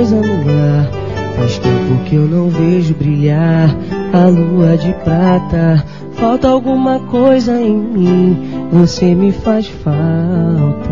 coisa no ar. Faz tempo que eu não vejo brilhar a lua de prata. Falta alguma coisa em mim, você me faz falta.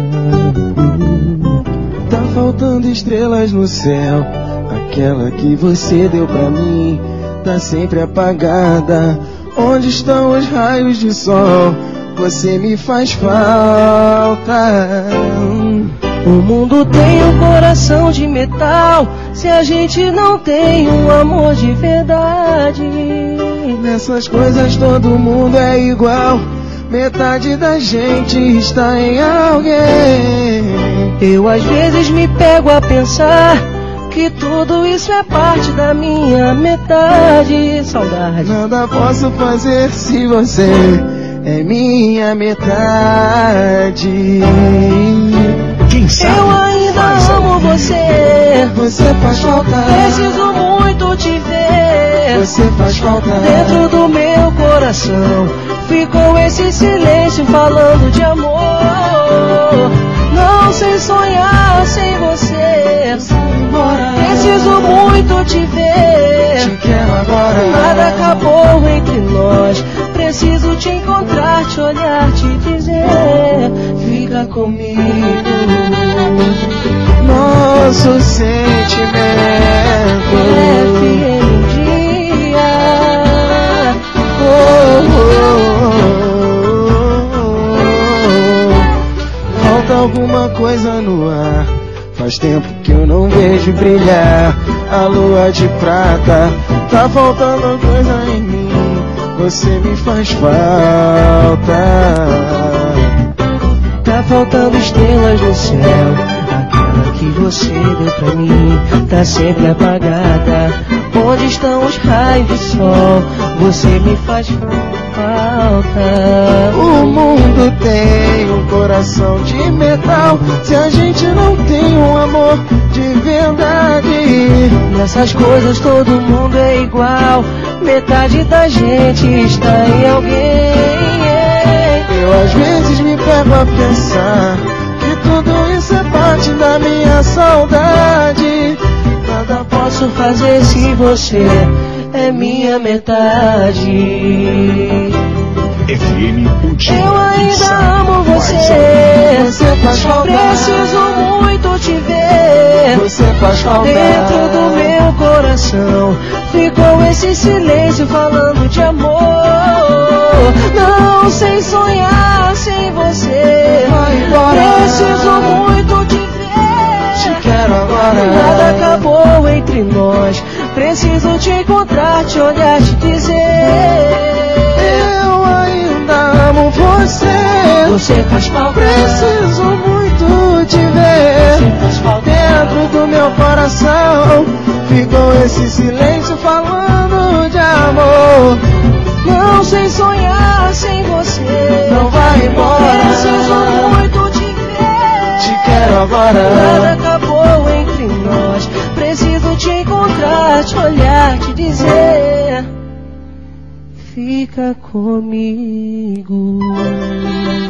Tá faltando estrelas no céu, aquela que você deu pra mim tá sempre apagada. Onde estão os raios de sol? Você me faz falta. O mundo tem um coração de metal, se a gente não tem um amor de verdade. Nessas coisas todo mundo é igual, metade da gente está em alguém. Eu às vezes me pego a pensar que tudo isso é parte da minha metade. Saudade. Nada posso fazer se você é minha metade. Quem sabe eu ainda amo você. Você faz falta. Preciso muito te ver. Você faz falta. Dentro do meu coração ficou esse silêncio falando de amor. Não sei sonhar sem você. Preciso muito te ver. Te quero agora. Nada acabou entre nós. Preciso te encontrar, te olhar, te dizer: fica comigo. Nosso sentimento FM dia. Falta alguma coisa no ar. Faz tempo que eu não vejo brilhar a lua de prata. Tá faltando coisa em mim, você me faz falta. Tá faltando estrelas no céu, aquela que você deu pra mim tá sempre apagada. Onde estão os raios de sol? Você me faz falta. O mundo tem um coração de metal, se a gente não tem um amor de verdade. Nessas coisas todo mundo é igual, metade da gente está em alguém. Eu às vezes me pego a pensar que tudo isso é parte da minha saudade. Nada posso fazer se você é minha metade. FM o dia. Eu ainda amo você. Você faz falta. Preciso muito te ver. Você faz falta. Dentro do meu coração ficou esse silêncio falando de amor. Não sei sonhar sem você. Vai embora. Preciso muito te ver. Te quero agora. Nada acabou entre nós. Preciso te encontrar, te olhar, te dizer: eu ainda amo você. Você faz falta. Preciso muito te ver. Você faz falta. Dentro do meu coração ficou esse silêncio falando de amor. Não sei sonhar sem você. Não vai embora. Preciso muito te ver. Te quero agora. Nada acabou entre nós. Preciso te encontrar, te olhar, te dizer: fica comigo.